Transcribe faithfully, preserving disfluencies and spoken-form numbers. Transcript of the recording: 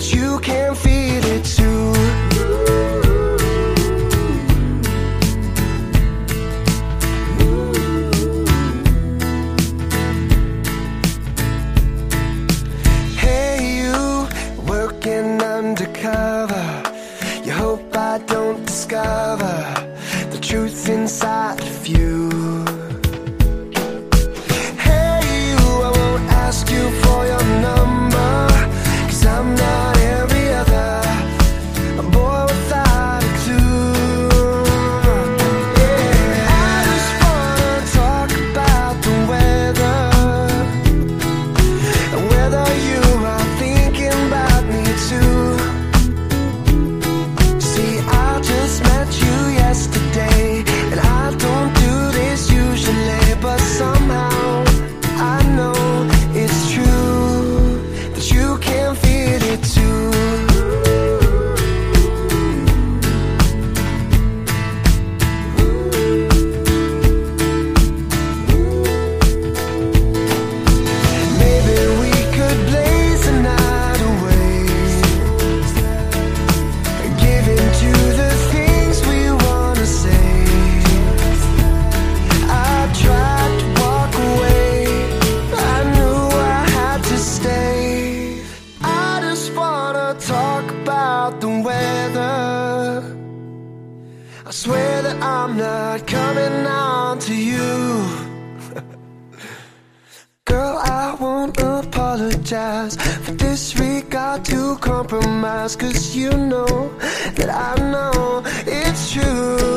that you can feel it too. Hey, you working undercover. You hope I don't discover the truth inside of you. Ask you for your number, 'cause I'm not every other boy without a clue. Yeah, I just wanna talk about the weather, and whether you are thinking about me too. See, I just met you yesterday, and I don't do this usually, but somehow I know it's true that you can feel it too. Maybe we could blaze the night away, give into the things we wanna say. I tried to walk away, I knew I had to stay. I just wanna talk about the weather. I swear that I'm not coming on to you. Girl, I won't apologize for disregard to compromise, 'cause you know that I know it's true.